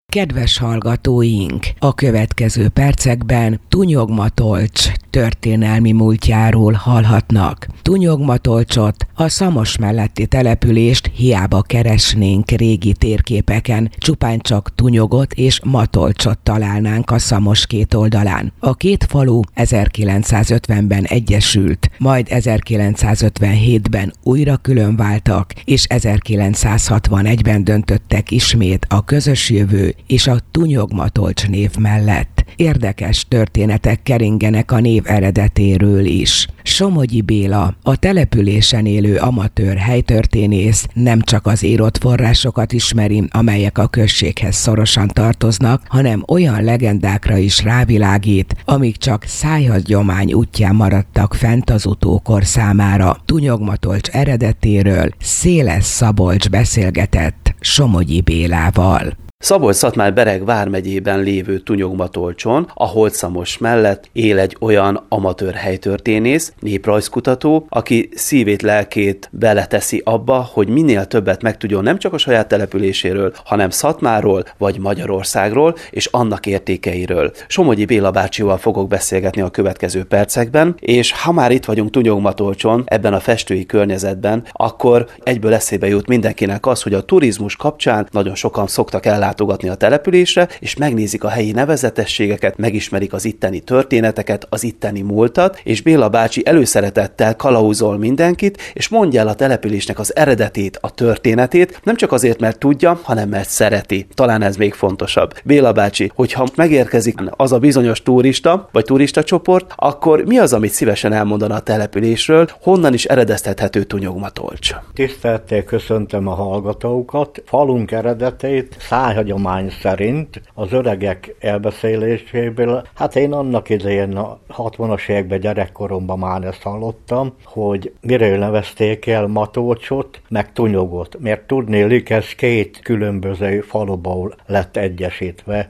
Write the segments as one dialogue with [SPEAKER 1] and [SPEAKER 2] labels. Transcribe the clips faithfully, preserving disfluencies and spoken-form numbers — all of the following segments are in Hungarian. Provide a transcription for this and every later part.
[SPEAKER 1] Kedves hallgatóink, a következő percekben Tunyog-Matolcs történelmi múltjáról hallhatnak. Tunyog-Matolcsot, a Szamos melletti települést hiába keresnénk régi térképeken, csupán csak Tunyogot és Matolcsot találnánk a Szamos két oldalán. A két falu ezerkilencszázötvenben egyesült, majd ezerkilencszázötvenhétben újra különváltak, és ezerkilencszázhatvanegyben döntöttek ismét a közös jövő és a Tunyog-Matolcs név mellett. Érdekes történetek keringenek a név eredetéről is. Somogyi Béla, a településen élő amatőr helytörténész nem csak az írott forrásokat ismeri, amelyek a községhez szorosan tartoznak, hanem olyan legendákra is rávilágít, amik csak szájhagyomány útján maradtak fent az utókor számára. Tunyog-Matolcs eredetéről Széles Szabolcs beszélgetett Somogyi Bélával.
[SPEAKER 2] Szabolcs-Szatmár-Bereg vármegyében lévő Tunyog-Matolcson, a Holt-Szamos mellett él egy olyan amatőr helytörténész, néprajzkutató, aki szívét, lelkét beleteszi abba, hogy minél többet megtudjon nem csak a saját településéről, hanem Szatmárról vagy Magyarországról és annak értékeiről. Somogyi Béla bácsival fogok beszélgetni a következő percekben, és ha már itt vagyunk Tunyog-Matolcson, ebben a festői környezetben, akkor egyből eszébe jut mindenkinek az, hogy a turizmus kapcsán nagyon sokan szoktak el látogatni a településre, és megnézik a helyi nevezetességeket, megismerik az itteni történeteket, az itteni múltat, és Béla bácsi előszeretettel kalauzol mindenkit, és mondja el a településnek az eredetét, a történetét, nem csak azért, mert tudja, hanem mert szereti. Talán ez még fontosabb. Béla bácsi, hogyha megérkezik az a bizonyos turista, vagy turista csoport, akkor mi az, amit szívesen elmondana a településről, honnan is eredeztethető Tunyog-Matolcs?
[SPEAKER 3] Tisztelettel köszöntöm a hallgatókat. Falunk eredetét szájhagyomány szerint az öregek elbeszéléséből, hát én annak idején a hatvanas években gyerekkoromban már ezt hallottam, hogy miről nevezték el Matolcsot, meg Tunyogot, mert tudnélik, ez két különböző faluból lett egyesítve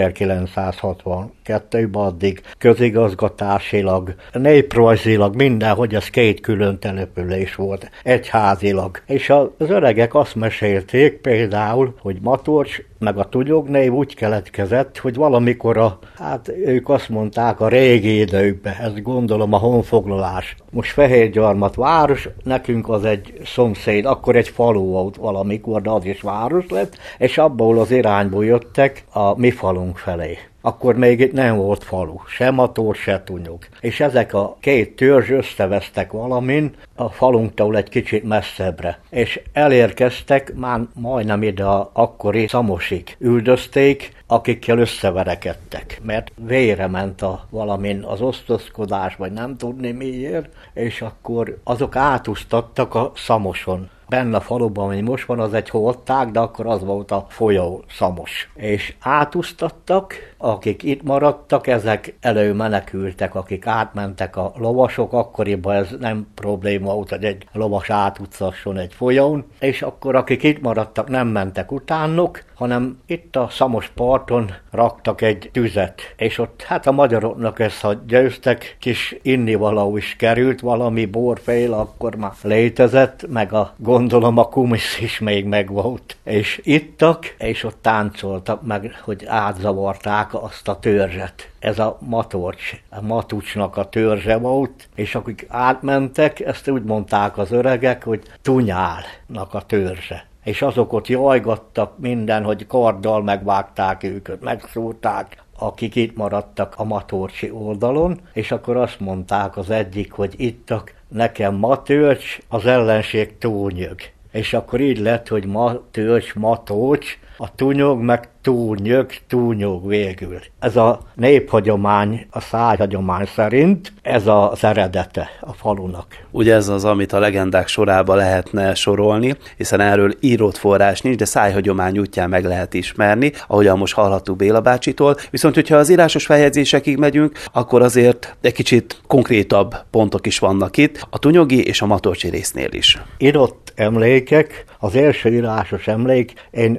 [SPEAKER 3] ezerkilencszázhatvankettőben, addig közigazgatásilag, néprajzilag, mindenhogy ez két külön település volt, egyházilag. És az öregek azt mesélték például, hogy Matolcs meg a Tunyog név úgy keletkezett, hogy valamikor a, hát ők azt mondták a régi időkben, ezt gondolom a honfoglalás. Most Fehérgyarmat város, nekünk az egy szomszéd, akkor egy falu volt valamikor, de az is város lett, és abból az irányból jöttek a mi falunk felé. Akkor még itt nem volt falu, se Matolcs, se Tunyog. És ezek a két törzs összevesztek valamin a falunktól egy kicsit messzebbre. És elérkeztek már majdnem ide a akkori Szamosig. Üldözték, akikkel összeverekedtek, mert vére ment a valamin az osztozkodás, vagy nem tudni miért, és akkor azok átúsztattak a Szamoson. Benne a faluban, ami most van, az egy holttág, de akkor az volt a folyó Szamos. És átúsztattak, akik itt maradtak, ezek előmenekültek, akik átmentek a lovasok, akkoriban ez nem probléma volt, hogy egy lovas átutcasson egy folyón, és akkor akik itt maradtak, nem mentek utánuk, hanem itt a Szamos parton raktak egy tüzet, és ott hát a magyaroknak ezt, ha győztek, kis innivaló is került, valami borfél, akkor már létezett, meg a gondolom a kumisz is még megvolt. És ittak, és ott táncoltak meg, hogy átzavarták azt a törzset. Ez a Matolcs, a Matucsnak a törzse volt, és akik átmentek, ezt úgy mondták az öregek, hogy Tunyálnak a törzse. És azok ott jajgattak minden, hogy karddal megvágták őket, megszúrták, akik itt maradtak a matolcsi oldalon, és akkor azt mondták az egyik, hogy ittak, nekem Matolcs, az ellenség Túnyög. És akkor így lett, hogy Matolcs, Matolcs, a Tunyog meg Túnyög, Túnyog végül. Ez a néphagyomány, a szájhagyomány szerint ez az eredete a falunak.
[SPEAKER 2] Ugye ez az, amit a legendák sorába lehetne sorolni, hiszen erről írott forrás nincs, de szájhagyomány útján meg lehet ismerni, ahogyan most hallhattuk Béla bácsitól. Viszont, hogyha az írásos feljegyzésekig megyünk, akkor azért egy kicsit konkrétabb pontok is vannak itt, a tunyogi és a matolcsi résznél is.
[SPEAKER 3] Írott emlékek, az első írásos emlék, én Matolcs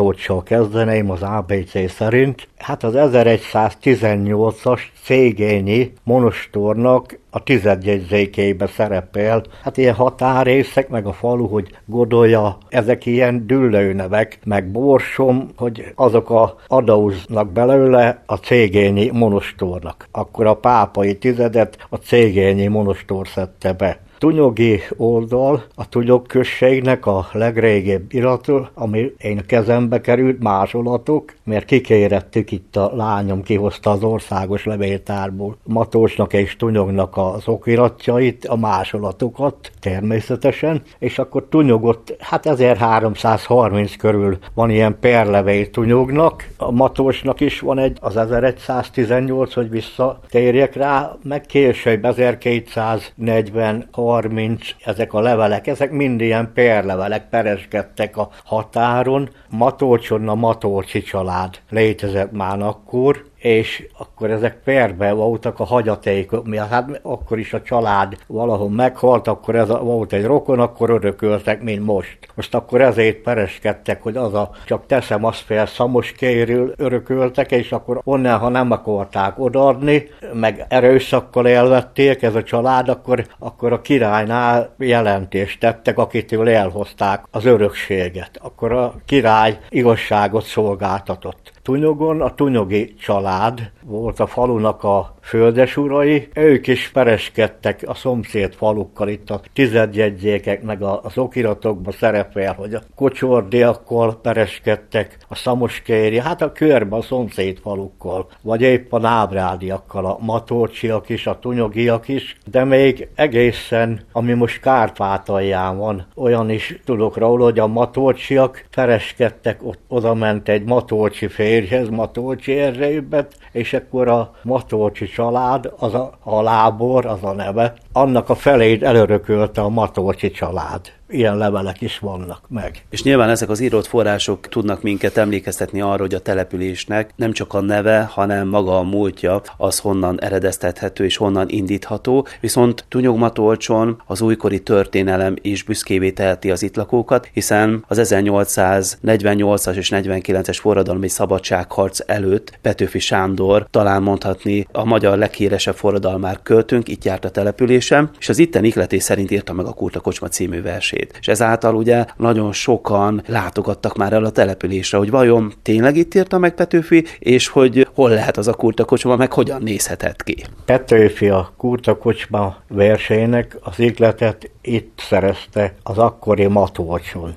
[SPEAKER 3] Matolccsal kezdeném az á bé cé szerint. Hát az ezeregyszáztizennyolcas Szégényi monostornak a tizedjegyzékébe szerepel. Hát ilyen határrészek, meg a falu, hogy Godolya, ezek ilyen düllőnevek, meg Borsom, hogy azok a adaúznak belőle a Szégényi monostornak. Akkor a pápai tizedet a Szégényi monostor szedte be. Tunyogi oldal, a Tunyog községnek a legrégebbi irata, ami én kezembe került, másolatok, mert kikérettük itt a lányom, kihozta az országos levéltárból Matolcsnak és Tunyognak az okiratjait, a másolatokat természetesen, és akkor Tunyogot, hát ezerháromszázharminc körül van ilyen perlevél Tunyognak, a Matolcsnak is van egy, az ezeregyszáztizennyolc, hogy visszatérjek rá, meg később ezerkétszáznegyven harminc, ezek a levelek, ezek mind ilyen perlevelek, pereskedtek a határon. Matolcson a Matolcsi család létezett már akkor, és akkor ezek perben voltak a hagyatékok, mi hát akkor is a család valahol meghalt, akkor ez a, volt egy rokon, akkor örököltek, mint most. Most akkor ezért pereskedtek, hogy az a, csak teszem azt fel, Szamoskéről örököltek, és akkor onnan, ha nem akarták odaadni, meg erőszakkal elvették ez a család, akkor, akkor a királynál jelentést tettek, akitől elhozták az örökséget. Akkor a király igazságot szolgáltatott. Tunyogon a tunyogi család volt a falunak a földesurai, ők is pereskedtek a szomszéd falukkal, itt a tizedjegyzékek meg az okiratokban szerepel, hogy a kocsordiakkal pereskedtek, a szamoskéri, hát a körben a szomszéd falukkal, vagy épp a nábrádiakkal, a matolcsiak is, a tunyogiak is, de még egészen, ami most Kárpátalján van, olyan is tudok róla, hogy a matolcsiak pereskedtek, ott oda ment egy matolcsi férjhez, Matolcsi Erzsébet, és akkor a Matolcsi család, az a halábor, az a neve, annak a felét elörökölte a Matolcsi család. Ilyen levelek is vannak meg.
[SPEAKER 2] És nyilván ezek az írott források tudnak minket emlékeztetni arra, hogy a településnek nem csak a neve, hanem maga a múltja az honnan eredeztethető és honnan indítható, viszont Tunyog-Matolcson az újkori történelem is büszkévé teheti az itt lakókat, hiszen az ezernyolcszáznegyvennyolcas és negyvenkilences forradalmi szabadságharc előtt Petőfi Sándor, talán mondhatni a magyar leghíresebb forradalmár költőnk, itt járt a településen, és az itten ihletés szerint írta meg a Kurta Kocsma című versét. És ezáltal ugye nagyon sokan látogattak már el a településre, hogy vajon tényleg itt írta meg Petőfi, és hogy hol lehet az a Kurta Kocsma, meg hogyan nézhetett ki.
[SPEAKER 3] Petőfi a Kurta Kocsma versének az ihletet itt szerezte az akkori Matolcson.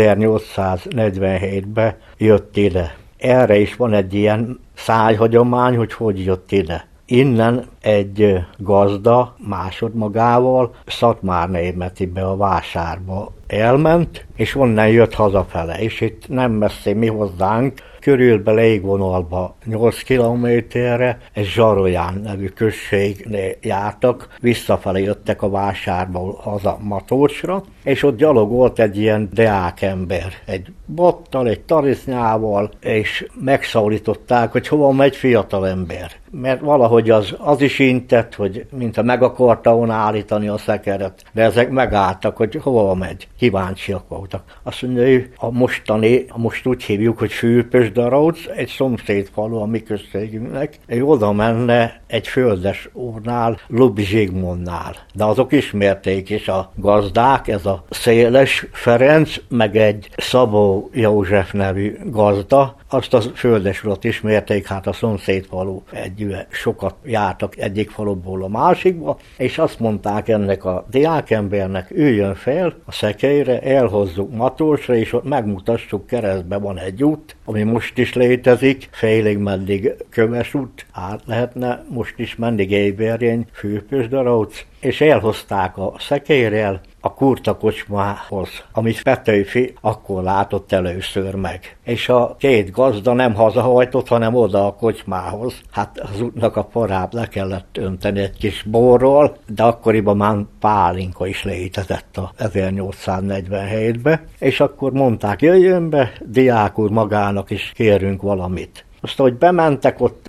[SPEAKER 3] ezernyolcszáznegyvenhétben jött ide. Erre is van egy ilyen szájhagyomány, hogy hogy jött ide. Innen egy gazda másodmagával Szatmárnémetibe a vásárba elment, és onnan jött hazafele, és itt nem messze mi hozzánk, körülbelül légvonalba nyolc kilométerre egy Zsarolyán nevű községnél jártak, visszafelé jöttek a vásárból haza Matolcsra, és ott gyalogolt egy ilyen deákember, egy bottal, egy tarisznyával, és megszólították, hogy hova megy fiatalember. Mert valahogy az, az is intett, hogy mintha meg akarta volna állítani a szekeret, de ezek megálltak, hogy hova megy. Kíváncsiak voltak. Azt mondja, ő a mostani, most úgy hívjuk, hogy Fülpösdaróc, egy szomszéd falu a mi községünknek, ő oda menne egy földes úrnál, Lubbi Zsigmondnál. De azok ismerték is a gazdák, ez a Széles Ferenc, meg egy Szabó József nevű gazda, azt a földes urat ismerték, hát a szomszéd falu egy sokat jártak egyik faluból a másikba, és azt mondták ennek a diákembernek, üljön fel a szekélyre, elhozzuk Matolcsra, és ott megmutassuk, keresztben van egy út, ami most is létezik, félig meddig köves út, át lehetne most is menni Éberjény, Fülpösdaróc, és elhozták a szekérrel a Kurta Kocsmához, amit Petőfi akkor látott először meg. És a két gazda nem hazahajtott, hanem oda a kocsmához. Hát az útnak a parább le kellett önteni egy kis borról, de akkoriban már pálinka is létezett a ezernyolcszáznegyvenhétben, és akkor mondták, jöjjön be, diák úr, magának is kérünk valamit. Azt, hogy bementek, ott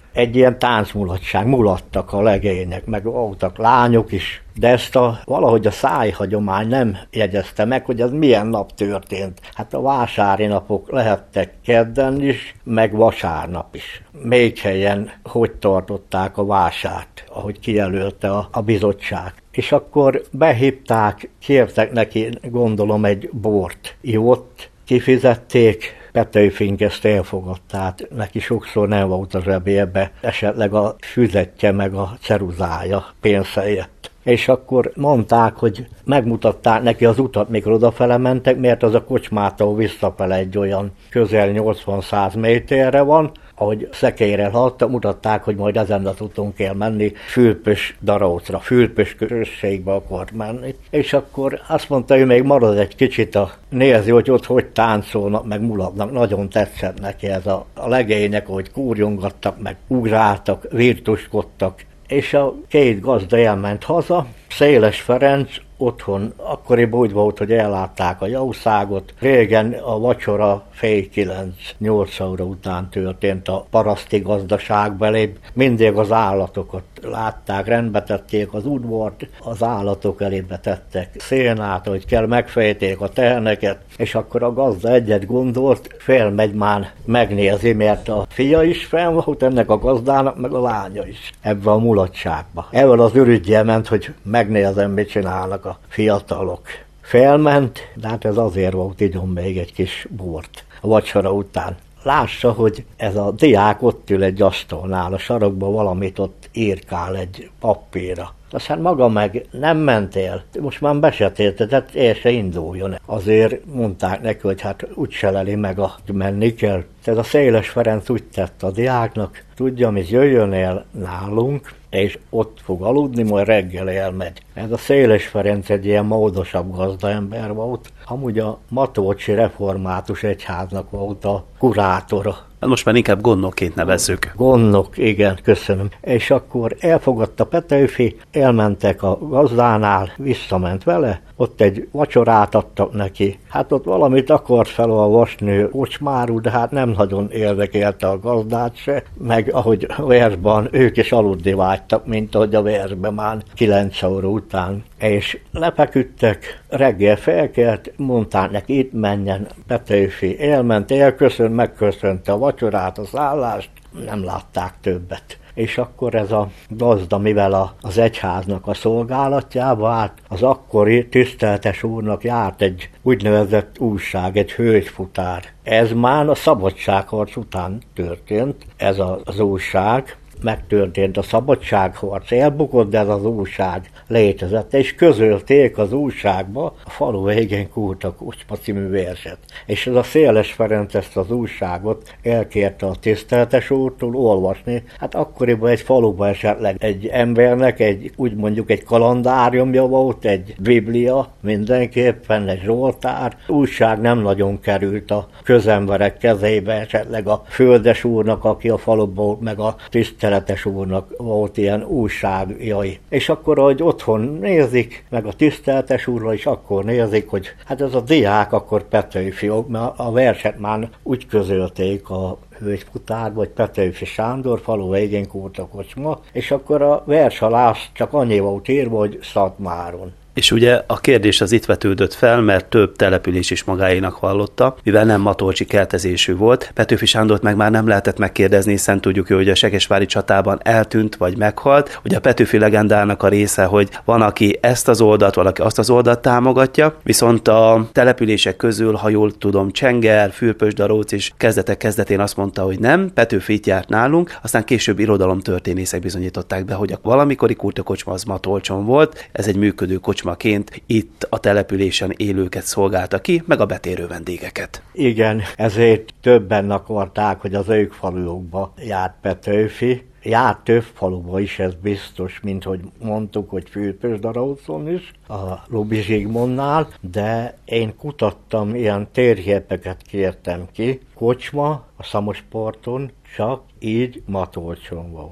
[SPEAKER 3] egy ilyen táncmulatság, mulattak a legények, meg voltak lányok is, de ezt a, valahogy a szájhagyomány nem jegyezte meg, hogy ez milyen nap történt. Hát a vásári napok lehettek kedden is, meg vasárnap is. Még helyen hogy tartották a vásárt, ahogy kijelölte a, a bizottság. És akkor behívták, kértek neki, gondolom, egy bort. Ivott, kifizették, Petőfink ezt elfogadta, tehát neki sokszor nem volt a zsebébe, esetleg a füzetje meg a ceruzája pénzhelyett. És akkor mondták, hogy megmutatták neki az utat, mikor odafele mentek, mert az a kocsmától visszafele egy olyan közel nyolcvan-száz méterre van, ahogy szekélyre haladtak, mutatták, hogy majd ezen az úton kell menni, Fülpös Darócra, Fülpös községbe akart menni. És akkor azt mondta, hogy még marad egy kicsit, a, nézi, hogy ott hogy táncolnak, meg mulatnak. Nagyon tetszett neki ez a, a legények, hogy kúrjongattak, meg ugráltak, virtuskodtak. És a két gazda elment haza, Széles Ferenc otthon akkoriban úgy volt, hogy ellátták a jószágot. Régen a vacsora fél kilenc, nyolc óra után történt a paraszti gazdaságban, elé. Mindig az állatokat látták, rendbe tették az udvart, az állatok elébe tettek szénát, hogy kell, megfejték a teheneket, és akkor a gazda egyet gondolt, felmegy már megnézi, mert a fia is fenn volt ennek a gazdának, meg a lánya is ebben a mulatságban. Ebből az ürügyjel ment, hogy megnézem, mit csinálnak a fiatalok. Felment, de hát ez azért volt, igyon még egy kis bort a vacsora után. Lássa, hogy ez a diák ott ül egy asztalnál, a sarokban valamit ott írkál egy papírra. Aztán maga meg nem ment el, most már besötétedett, el se induljon. Azért mondták neki, hogy hát úgy se leli meg, a menni kell. Ez a Széles Ferenc úgy tett a diáknak, tudja, mi jöjjön el nálunk, és ott fog aludni, majd reggel elmegy. Ez a Széles Ferenc egy ilyen módosabb gazdaember volt, amúgy a Matolcsi Református Egyháznak volt a kurátora.
[SPEAKER 2] Most már inkább gondnokként nevezzük.
[SPEAKER 3] Gondnok, igen, köszönöm. És akkor elfogadta Petőfi, elmentek a gazdánál, visszament vele, ott egy vacsorát adtak neki. Hát ott valamit akart felolvasni kocsmáról, de hát nem nagyon érdekelte a gazdát se, meg ahogy a versben ők is aludni vágytak, mint ahogy a versben már kilenc óra után. És lepeküdtek, reggel felkelt, mondták neki, itt menjen. Petőfi elment, elköszönt, megköszönte a vacsorát, a szállást, nem látták többet. És akkor ez a gazda, mivel a, az egyháznak a szolgálatjába állt, az akkori tiszteltes úrnak járt egy úgynevezett újság, egy hölgyfutár. Ez már a szabadságharc után történt, ez a, az újság. Megtörtént a szabadságharc, elbukott, de ez az újság létezett, és közölték az újságba a falu végén Kurta Kocsma című verset. És ez a Széles Ferenc ezt az újságot elkérte a tiszteletes úrtól olvasni. Hát akkoriban egy faluban esetleg egy embernek egy, úgy mondjuk egy kalendáriumja volt, egy biblia mindenképpen, egy zsoltár. Újság nem nagyon került a közemberek kezébe, esetleg a földes úrnak, aki a faluban volt, meg a tiszteletes úrnak volt ilyen újságjai. És akkor, ahogy otthon nézik, meg a tiszteletes úrra is akkor nézik, hogy hát ez a diák akkor Petőfi, mert a verset már úgy közölték a hölgyfutár, vagy Petőfi Sándor, falu végén Kurta Kocsma, és akkor a vers alá csak annyi volt írva, hogy Szatmáron.
[SPEAKER 2] És ugye a kérdés az itt vetődött fel, mert több település is magáénak vallotta, mivel nem matolcsi keltezésű volt. Petőfi Sándort meg már nem lehetett megkérdezni, hiszen tudjuk, hogy a segesvári csatában eltűnt vagy meghalt. Ugye a Petőfi legendának a része, hogy van, aki ezt az oldalt, valaki azt az oldalt támogatja, viszont a települések közül, ha jól tudom, Csenger, Fülpös-Daróc is kezdetek kezdetén azt mondta, hogy nem, Petőfi itt járt nálunk, aztán később irodalomtörténészek bizonyították be, hogy a valamikori Kurta Kocsma az Matolcson volt, ez egy működő kocsmaként itt a településen élőket szolgálta ki, meg a betérő vendégeket.
[SPEAKER 3] Igen, ezért többen akarták, hogy az ők falujukba járt Petőfi. Járt több faluba is, ez biztos, mint hogy mondtuk, hogy Fülpös-Darócon is, a Lubi Zsigmondnál, de én kutattam, ilyen térképeket kértem ki. Kocsma a Szamosparton csak így Matolcson volt.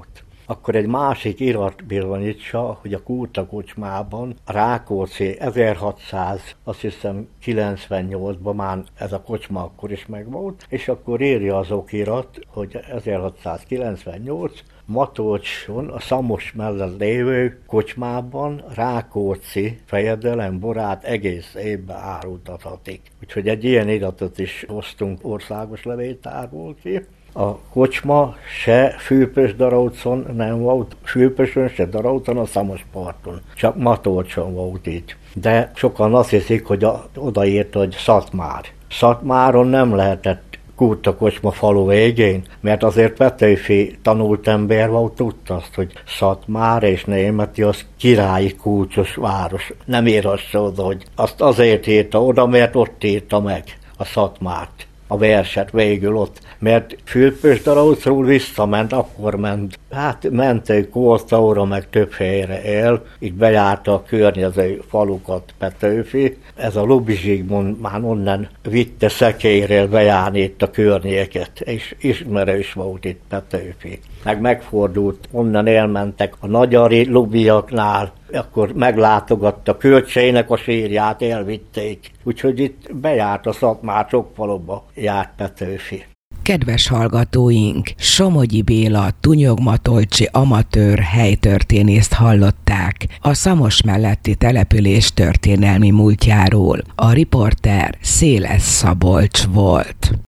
[SPEAKER 3] akkor egy másik irat bizonyítsa, hogy a Kurta kocsmában Rákóczi ezerhatszáz, azt hiszem kilencvennyolcban már ez a kocsma akkor is megvolt, és akkor írja az okirat, hogy ezerhatszázkilencvennyolc Matolcson, a Szamos mellett lévő kocsmában Rákóczi fejedelem borát egész évben árultathatik. Úgyhogy egy ilyen iratot is hoztunk országos levéltárból ki. A kocsma se Fülöpös-Daraucon nem volt, Fülöpösön se Daraucon, a Szamos parton, csak Matolcson volt így. De sokan azt hiszik, hogy a, odaírt, hogy Szatmár. Szatmáron nem lehetett Kurta kocsma falu végén, mert azért Petőfi tanult ember volt, tudta azt, hogy Szatmár és Németi az királyi kulcsos város. Nem írhassa oda, hogy azt azért írta oda, mert ott írta meg a Szatmárt, a verset végül ott, mert Fülöpös-Daraucról visszament, akkor ment. Hát ment egy Koltaura, meg több helyre el, így bejárta a környező falukat Petőfi. Ez a Lubi Zsigmond már onnan vitte szekérrel bejárni itt a környéket, és ismerős volt itt Petőfi. Meg megfordult, onnan elmentek a nagyari Lubiaknál, akkor meglátogatta Kölcseinek a sírját, elvitték. Úgyhogy itt bejárt a Szatmár sok faluba, járt Petőfi.
[SPEAKER 1] Kedves hallgatóink, Somogyi Béla Tunyogmatolcsi amatőr helytörténészt hallották a Szamos melletti település történelmi múltjáról. A riporter Széles Szabolcs volt.